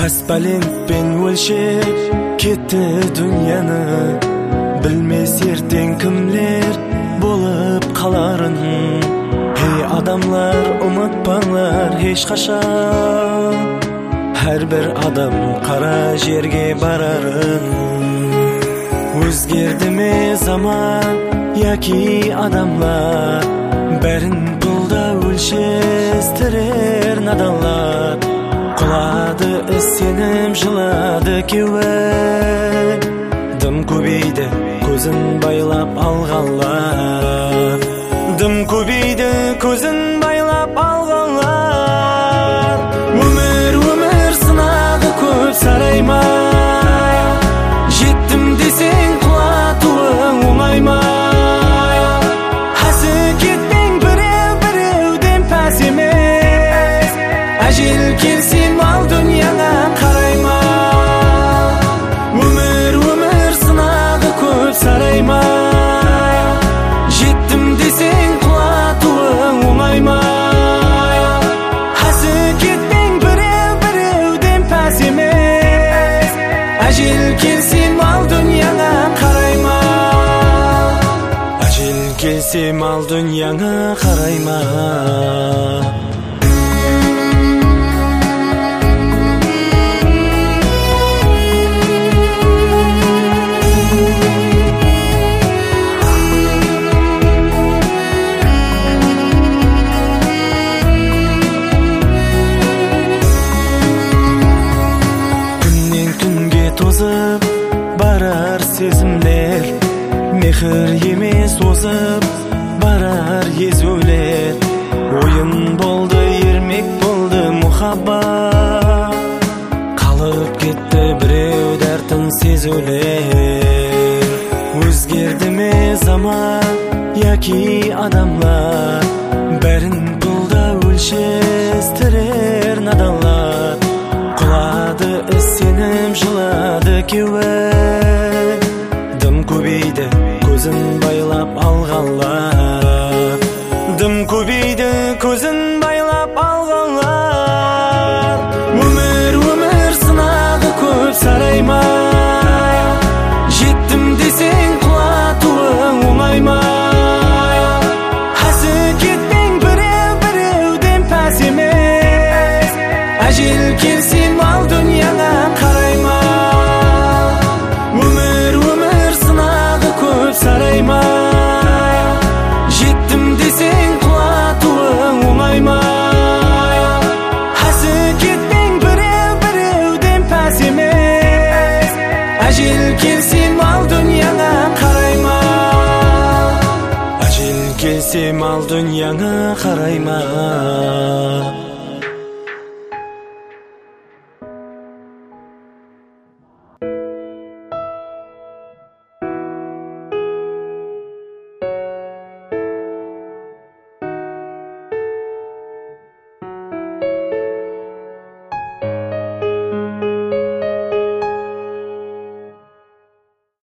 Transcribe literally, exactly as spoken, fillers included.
Аспалентпен өлшеп кетті дүнияны, білмес ертең кімлер болып қаларын. Ей адамлар, ұмытпаңлар ешқашан, әрбір адам қара жерге барарын. Өзгерді ме заман, яки адамлар, бәрін бұлда өлшестірер наданлар. Құлады із сенім, жылады кеуі, дым көбейді көзін байлап алғанлар. Дым көбейді көзін байлап алғанлар. Өмір, өмір сынағы көп сарайма, жеттім десең құлатуың оңай ма? Хасы кетпең біреу біреуден пәс емес, әжел келсем ал дүнияңа қарайма. Өмір, өмір сынағы көп сарайма, жеттім десең құлатуың оңай ма? Хасы кетпең біреу біреуден пәс емес, әжел келсем ал дүнияңа қарайма. Әжел келсем ал дүнияңа қарайма. Тозып барар сезімдер, мехір емес озып барар езулер. Ойын болды, ермек болды мұхаббат, қалып кетті біреу дәртін сезулер. Өзгерді ме заман, яки адамлар, бәрін бұлда өлшестірер наданлар. Құлады із сенім, жылады кеуі, дым көбейді көзін байлап алғанлар. Дым көбейді көзін байлап алғанлар. Өмір, өмір сынағы көп сарайма, жеттім десең құлатуың оңай ма? Хасы кетпең біреу біреуден пәс емес, әжел келсем ал дүнияңа қарайма. Өмір, өмір сынағы көп сарайма, жеттім десең құлатуың оңай ма? Хасы кетпең біреу біреуден пәс емес, әжел келсем ал дүнияңа қарайма. Әжел келсем ал дүнияңа қарайма.